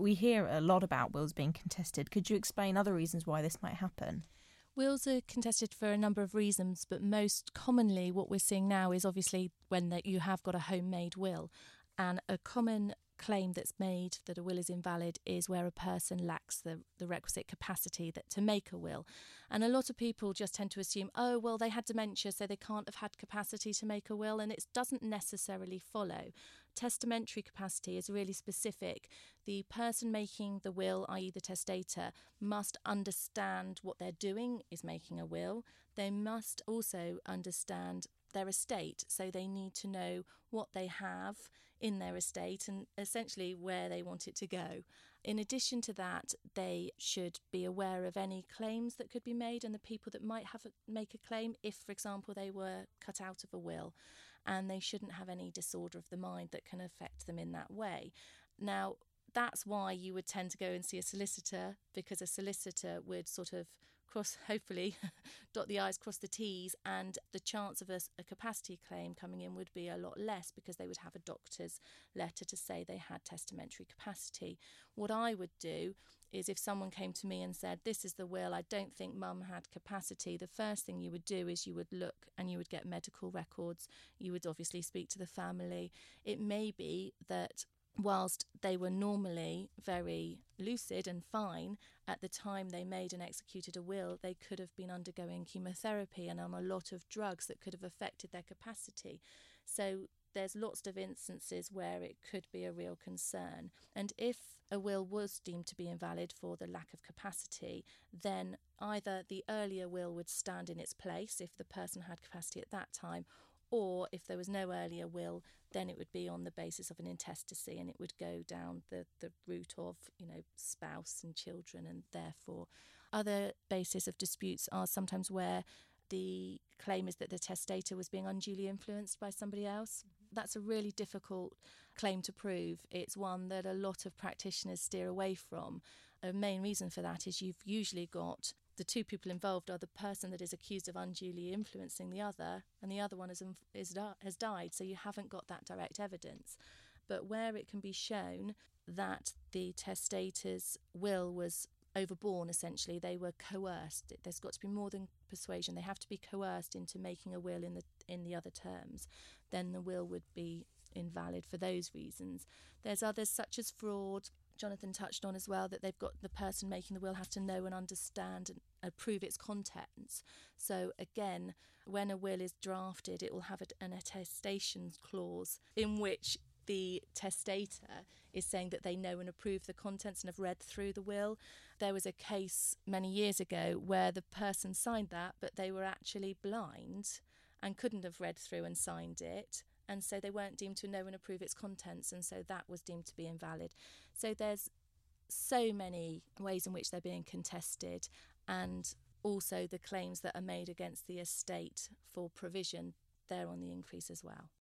We hear a lot about wills being contested. Could you explain other reasons why this might happen? Wills are contested for a number of reasons, but most commonly what we're seeing now is obviously when you have got a homemade will. And a common claim that's made that a will is invalid is where a person lacks the requisite capacity to make a will. And a lot of people just tend to assume, oh, well, they had dementia, so they can't have had capacity to make a will, and it doesn't necessarily follow. Testamentary capacity is really specific. The person making the will, i.e. the testator, must understand what they're doing is making a will. They must also understand their estate, so they need to know what they have in their estate and essentially where they want it to go. In addition to that, they should be aware of any claims that could be made and the people that might make a claim if, for example, they were cut out of a will, and they shouldn't have any disorder of the mind that can affect them in that way. Now, that's why you would tend to go and see a solicitor, because a solicitor would sort of hopefully dot the I's, cross the T's, and the chance of a capacity claim coming in would be a lot less because they would have a doctor's letter to say they had testamentary capacity. What I would do is, if someone came to me and said, this is the will, I don't think mum had capacity, the first thing you would do is you would look and you would get medical records. You would obviously speak to the family. It may be that whilst they were normally very lucid and fine at the time they made and executed a will, they could have been undergoing chemotherapy and on a lot of drugs that could have affected their capacity. So there's lots of instances where it could be a real concern. And if a will was deemed to be invalid for the lack of capacity, then either the earlier will would stand in its place if the person had capacity at that time, or if there was no earlier will, then it would be on the basis of an intestacy, and it would go down the route of, spouse and children. And therefore, other bases of disputes are sometimes where the claim is that the testator was being unduly influenced by somebody else. That's a really difficult claim to prove. It's one that a lot of practitioners steer away from. A main reason for that is you've usually got the two people involved are the person that is accused of unduly influencing the other, and the other one has died, so you haven't got that direct evidence. But where it can be shown that the testator's will was overborne, essentially, they were coerced. There's got to be more than persuasion. They have to be coerced into making a will in the other terms. Then the will would be invalid for those reasons. There's others such as fraud. Jonathan touched on as well that they've got the person making the will has to know and understand and approve its contents. So again, when a will is drafted, it will have an attestation clause in which the testator is saying that they know and approve the contents and have read through the will. There was a case many years ago where the person signed that, but they were actually blind and couldn't have read through and signed it. And so they weren't deemed to know and approve its contents, and so that was deemed to be invalid. So there's so many ways in which they're being contested, and also the claims that are made against the estate for provision, they're on the increase as well.